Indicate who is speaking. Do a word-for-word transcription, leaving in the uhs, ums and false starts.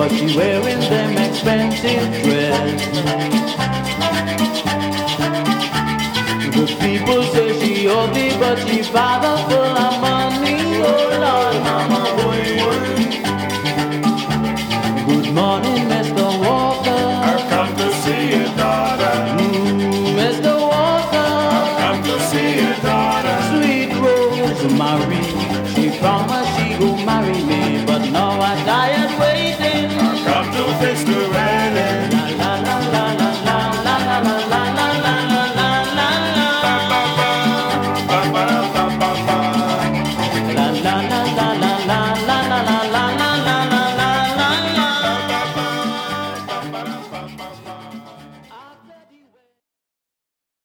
Speaker 1: but she wearing them expensive dress. The people say she ugly, but she father full of money. Oh Lord, mama, boy, boy. Good morning, Mister Walker.
Speaker 2: I've come to see your daughter.
Speaker 1: Mm, Mister Walker.
Speaker 2: I've come to see your daughter.
Speaker 1: Sweet Rose Marie, she promised she go marry me, but now I tired waiting.
Speaker 2: I've come to fix the wedding.
Speaker 1: La la la la la la la la la la la la la la.
Speaker 2: Ba, ba, ba, ba, ba, ba, ba.
Speaker 1: La la la la la